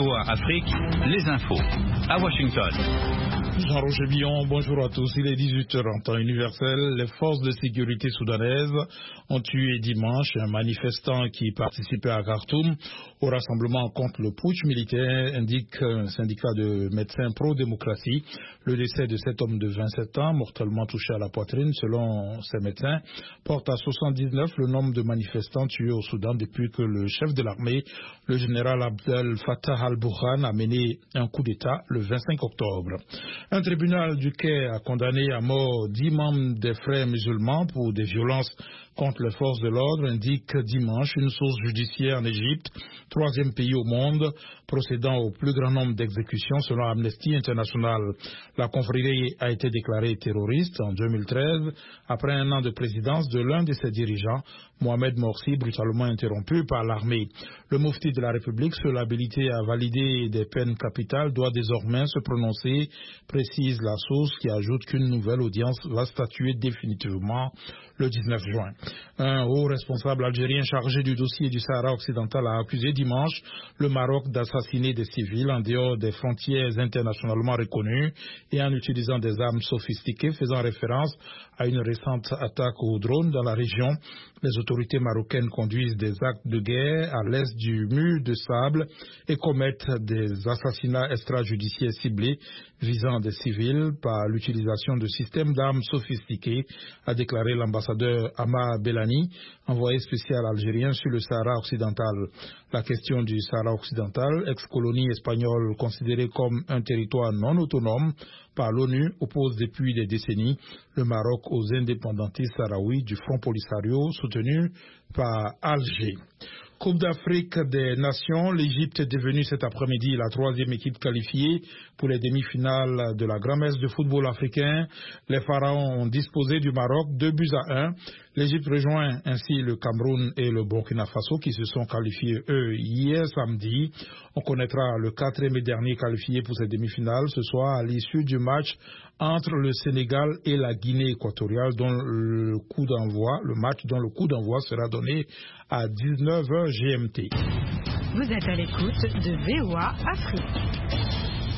VOA Afrique, les infos. À Washington. Jean-Roger Billon, bonjour à tous. Il est 18h en temps universel. Les forces de sécurité soudanaises ont tué dimanche un manifestant qui participait à Khartoum au rassemblement contre le putsch militaire, indique un syndicat de médecins pro-démocratie. Le décès de cet homme de 27 ans, mortellement touché à la poitrine, selon ces médecins, porte à 79 le nombre de manifestants tués au Soudan depuis que le chef de l'armée, le général Abdel Fattah al-Burhan, a mené un coup d'État le 25 octobre. Un tribunal du Caire a condamné à mort 10 membres des frères musulmans pour des violences contre les forces de l'ordre, indique dimanche une source judiciaire en Égypte, troisième pays au monde, procédant au plus grand nombre d'exécutions selon Amnesty International. La confrérie a été déclarée terroriste en 2013 après un an de présidence de l'un de ses dirigeants, Mohamed Morsi, brutalement interrompu par l'armée. Le mufti de la République, sur l'habilité à valider des peines capitales, doit désormais se prononcer, précise la source qui ajoute qu'une nouvelle audience va statuer définitivement le 19 juin. Un haut responsable algérien chargé du dossier du Sahara occidental a accusé dimanche le Maroc d'assassiner des civils en dehors des frontières internationalement reconnues et en utilisant des armes sophistiquées, faisant référence à une récente attaque aux drones dans la région. Les autorités marocaines conduisent des actes de guerre à l'est du mur de sable et commettent des assassinats extrajudiciaires ciblés visant des civils par l'utilisation de systèmes d'armes sophistiqués, a déclaré l'ambassadeur Ama Belani, envoyé spécial algérien sur le Sahara occidental. La question du Sahara occidental, ex-colonie espagnole considérée comme un territoire non autonome par l'ONU, oppose depuis des décennies le Maroc aux indépendantistes sahraouis du Front Polisario soutenu par Alger. Coupe d'Afrique des Nations, l'Égypte est devenue cet après-midi la troisième équipe qualifiée pour les demi-finales de la grand-messe de football africain. Les Pharaons ont disposé du Maroc 2-1. L'Égypte rejoint ainsi le Cameroun et le Burkina Faso qui se sont qualifiés, eux, hier samedi. On connaîtra le quatrième et dernier qualifié pour ces demi-finales ce soir à l'issue du match entre le Sénégal et la Guinée équatoriale, dont le coup d'envoi sera donné à 19h GMT. Vous êtes à l'écoute de VOA Afrique.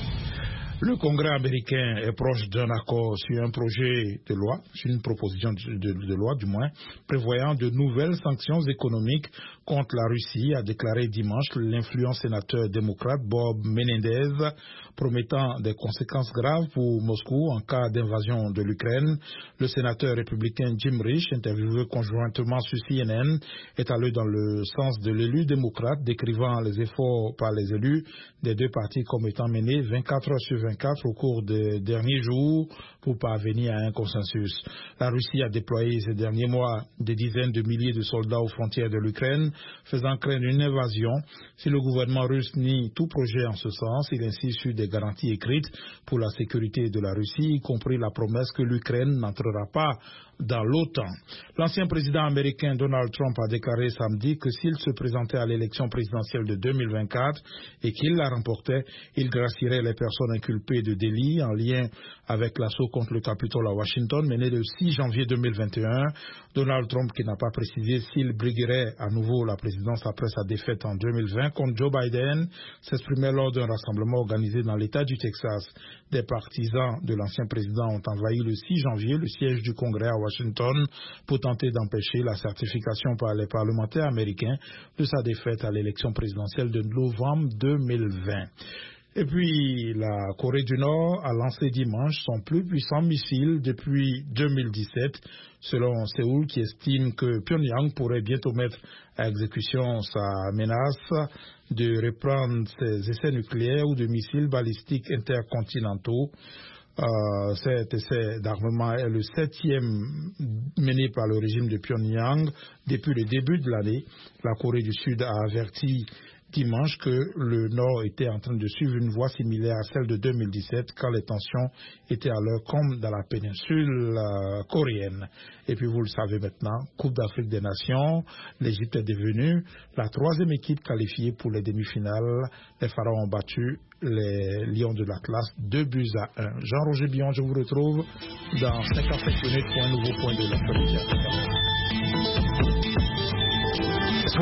Le Congrès américain est proche d'un accord sur un projet de loi, sur une proposition de loi du moins, prévoyant de nouvelles sanctions économiques contre la Russie, a déclaré dimanche l'influent sénateur démocrate Bob Menendez, promettant des conséquences graves pour Moscou en cas d'invasion de l'Ukraine. Le sénateur républicain Jim Risch, interviewé conjointement sur CNN, est allé dans le sens de l'élu démocrate, décrivant les efforts par les élus des deux partis comme étant menés 24 heures sur 24 au cours des derniers jours pour parvenir à un consensus. La Russie a déployé ces derniers mois des dizaines de milliers de soldats aux frontières de l'Ukraine, faisant craindre une invasion. Si le gouvernement russe nie tout projet en ce sens, il insiste sur des garanties écrites pour la sécurité de la Russie, y compris la promesse que l'Ukraine n'entrera pas dans l'OTAN. L'ancien président américain Donald Trump a déclaré samedi que s'il se présentait à l'élection présidentielle de 2024 et qu'il la remportait, il gracierait les personnes inculpées de délits en lien avec l'assaut contre le Capitole à Washington mené le 6 janvier 2021. Donald Trump, qui n'a pas précisé s'il briguerait à nouveau la présidence après sa défaite en 2020 contre Joe Biden, s'exprimait lors d'un rassemblement organisé dans l'État du Texas. Des partisans de l'ancien président ont envahi le 6 janvier le siège du Congrès à Washington pour tenter d'empêcher la certification par les parlementaires américains de sa défaite à l'élection présidentielle de novembre 2020. Et puis, la Corée du Nord a lancé dimanche son plus puissant missile depuis 2017, selon Séoul, qui estime que Pyongyang pourrait bientôt mettre à exécution sa menace de reprendre ses essais nucléaires ou de missiles balistiques intercontinentaux. Cet essai d'armement est le 7e mené par le régime de Pyongyang depuis le début de l'année. La Corée du Sud a averti dimanche que le Nord était en train de suivre une voie similaire à celle de 2017 quand les tensions étaient à l'heure comme dans la péninsule coréenne. Et puis vous le savez maintenant, Coupe d'Afrique des Nations, l'Égypte est devenue la troisième équipe qualifiée pour les demi-finales. Les Pharaons ont battu les Lions de l'Atlas 2-1. Jean-Roger Billon, je vous retrouve dans 55 minutes pour un nouveau point de l'actualité.